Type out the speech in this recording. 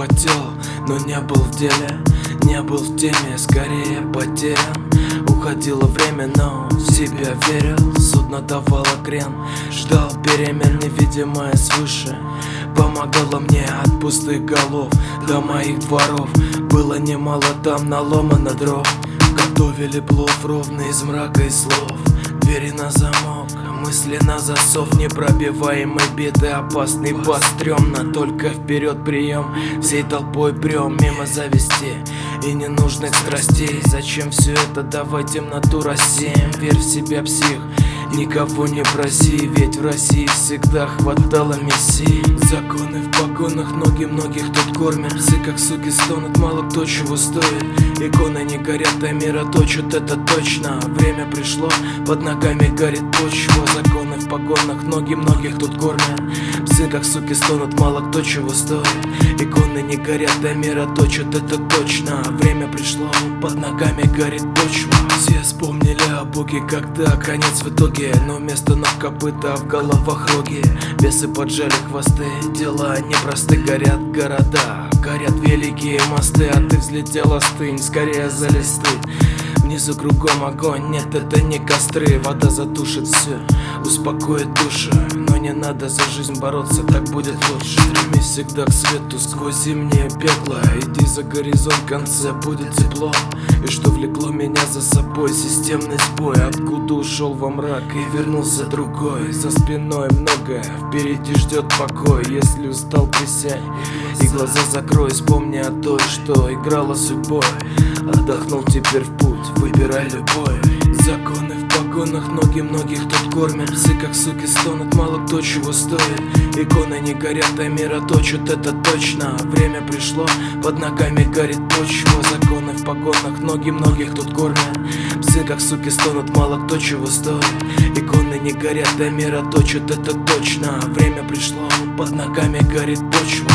потел, но не был в деле, не был в теме, скорее потерян. Уходило время, но в себя верил. Судно давало крен, ждал перемен, невидимое свыше помогало мне от пустых голов до моих дворов. Было немало там наломано дров, готовили плов ровно из мрака и слов. Двери на замок, мысли на засов, непробиваемый биты, опасный бас, стрёмно, только вперед прием. Всей толпой прем мимо зависти и ненужных страстей. Зачем все это? Давай темноту рассеем. Верь в себя, псих, никого не проси, ведь в России всегда хватало мессий. Законы в погонах, ноги многих тут кормят. Псы как суки стонут, мало кто чего стоит. Иконы не горят, а мира точат, это точно. Время пришло, под ногами горит почва. Законы в погонах, ноги многих тут кормят. Псы как суки стонут, мало кто чего стоит. Иконы не горят, а мира точат, это точно. Время пришло, под ногами горит почва. Все вспомнили о Боге, когда конец в итоге, но вместо ног копыта, в головах роги. Бесы поджали хвосты, дела непросты. Горят города, горят великие мосты, а ты взлетел, остынь, скорее за листы. Внизу кругом огонь, нет, это не костры. Вода затушит все, успокоит душу. Но не надо за жизнь бороться, так будет лучше. Стремись всегда к свету сквозь зимнее пекло. Иди за горизонт, в конце будет тепло. И что влекло меня за собой? Системный сбой. Откуда ушел во мрак и вернулся другой? За спиной многое, впереди ждет покой. Если устал, присядь и глаза закрой. Вспомни о той, что играла судьбой. Отдохнул, теперь в путь, выбирай любой. Законы в погонах, ноги многих тут кормят. Псы как суки стонут, мало кто чего стоит. Иконы не горят, а мира точат, это точно. Время пришло, под ногами горит почва. Законы в погонах, ноги многих тут кормят. Псы как суки стонут, мало кто чего стоит. Иконы не горят, а мира точат, это точно. Время пришло, под ногами горит почва.